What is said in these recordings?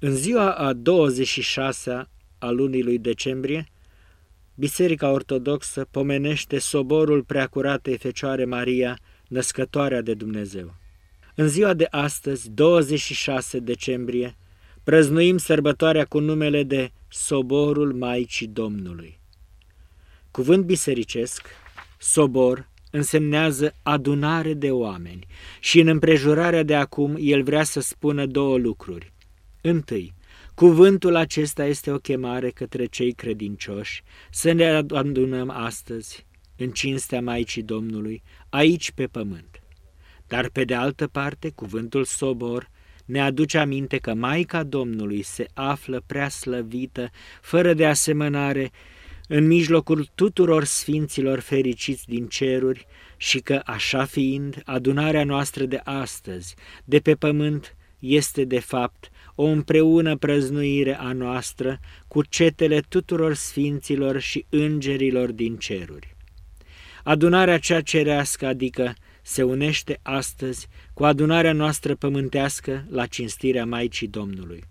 În ziua a 26-a a lunii lui decembrie, Biserica Ortodoxă pomenește soborul Preacuratei Fecioare Maria, născătoarea de Dumnezeu. În ziua de astăzi, 26 decembrie, prăznuim sărbătoarea cu numele de Soborul Maicii Domnului. Cuvânt bisericesc, sobor, însemnează adunare de oameni și în împrejurarea de acum el vrea să spună două lucruri. Întâi, cuvântul acesta este o chemare către cei credincioși să ne adunăm astăzi în cinstea Maicii Domnului, aici pe pământ. Dar pe de altă parte, cuvântul sobor ne aduce aminte că Maica Domnului se află prea slăvită, fără de asemănare, în mijlocul tuturor sfinților fericiți din ceruri și că, așa fiind, adunarea noastră de astăzi, de pe pământ, este de fapt o împreună prăznuire a noastră cu cetele tuturor sfinților și îngerilor din ceruri. Adunarea cea cerească, adică se unește astăzi cu adunarea noastră pământească la cinstirea Maicii Domnului.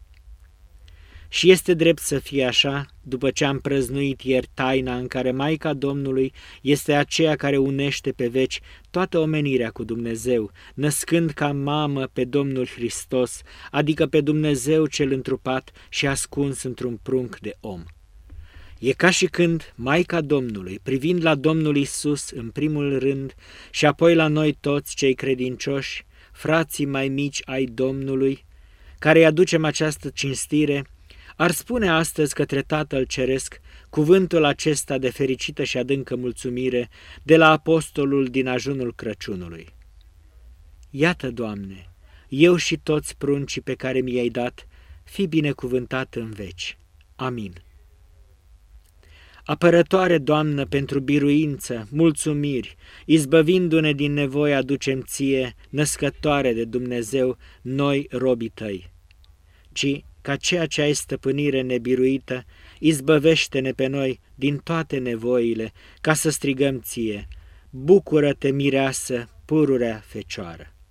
Și este drept să fie așa, după ce am prăznuit ieri taina în care Maica Domnului este aceea care unește pe veci toată omenirea cu Dumnezeu, născând ca mamă pe Domnul Hristos, adică pe Dumnezeu cel întrupat și ascuns într-un prunc de om. E ca și când Maica Domnului, privind la Domnul Iisus în primul rând și apoi la noi toți cei credincioși, frații mai mici ai Domnului, care îi aducem această cinstire, ar spune astăzi către Tatăl Ceresc cuvântul acesta de fericită și adâncă mulțumire de la apostolul din ajunul Crăciunului. Iată, Doamne, eu și toți pruncii pe care mi-ai dat, fii binecuvântat în veci. Amin. Apărătoare, Doamnă, pentru biruință, mulțumiri, izbăvindu-ne din nevoie aducem Ție, născătoare de Dumnezeu, noi robii Tăi. Ci, ca ceea ce ai stăpânire nebiruită, izbăvește-ne pe noi din toate nevoile, ca să strigăm Ție, bucură-te, mireasă, pururea Fecioară!